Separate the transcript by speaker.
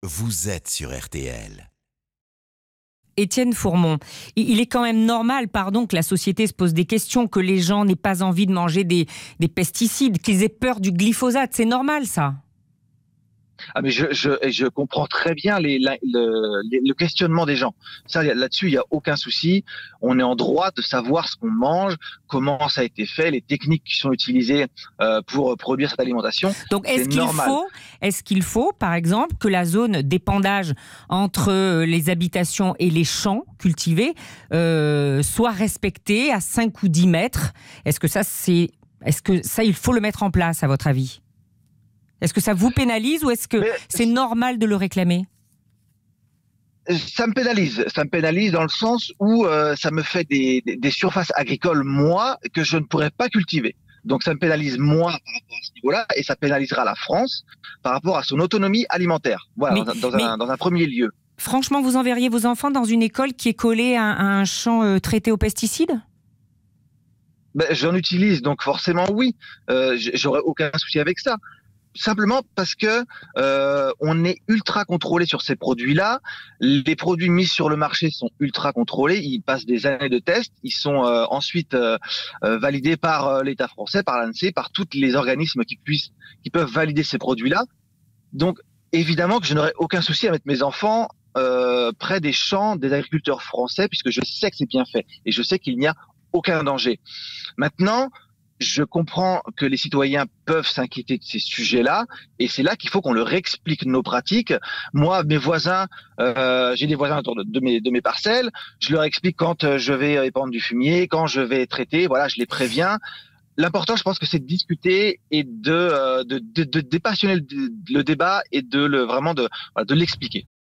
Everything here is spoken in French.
Speaker 1: vous êtes sur RTL.
Speaker 2: Étienne Fourmont, il est quand même normal, que la société se pose des questions, que les gens n'aient pas envie de manger des pesticides, qu'ils aient peur du glyphosate. C'est normal, ça.
Speaker 3: Ah mais je comprends très bien le questionnement des gens. Ça, là-dessus, il y a aucun souci. On est en droit de savoir ce qu'on mange, comment ça a été fait, les techniques qui sont utilisées pour produire cette alimentation.
Speaker 2: Donc,
Speaker 3: C'est
Speaker 2: est-ce qu'il faut, par exemple, que la zone d'épandage entre les habitations et les champs cultivés soit respectée à 5 ou 10 mètres ? Est-ce que ça, il faut le mettre en place, à votre avis ? Est-ce que ça vous pénalise ou est-ce que c'est normal de le réclamer ?
Speaker 3: Ça me pénalise dans le sens où ça me fait des surfaces agricoles, moi, que je ne pourrais pas cultiver. Donc ça me pénalise moi par rapport à ce niveau-là et ça pénalisera la France par rapport à son autonomie alimentaire. Voilà, dans un premier lieu.
Speaker 2: Franchement, vous enverriez vos enfants dans une école qui est collée à un champ traité aux pesticides ?
Speaker 3: J'en utilise, donc forcément oui. J'aurais aucun souci avec ça. Simplement parce que on est ultra contrôlé sur ces produits-là. Les produits mis sur le marché sont ultra contrôlés. Ils passent des années de tests. Ils sont ensuite validés par l'État français, par l'ANSES, par tous les organismes qui peuvent valider ces produits-là. Donc évidemment que je n'aurais aucun souci à mettre mes enfants près des champs des agriculteurs français, puisque je sais que c'est bien fait et je sais qu'il n'y a aucun danger. Maintenant, je comprends que les citoyens peuvent s'inquiéter de ces sujets-là, et c'est là qu'il faut qu'on leur explique nos pratiques. Moi, mes voisins, j'ai des voisins autour de mes parcelles, je leur explique quand je vais épandre du fumier, quand je vais traiter, voilà, je les préviens. L'important, je pense que c'est de discuter et de dépassionner le débat et vraiment de l'expliquer.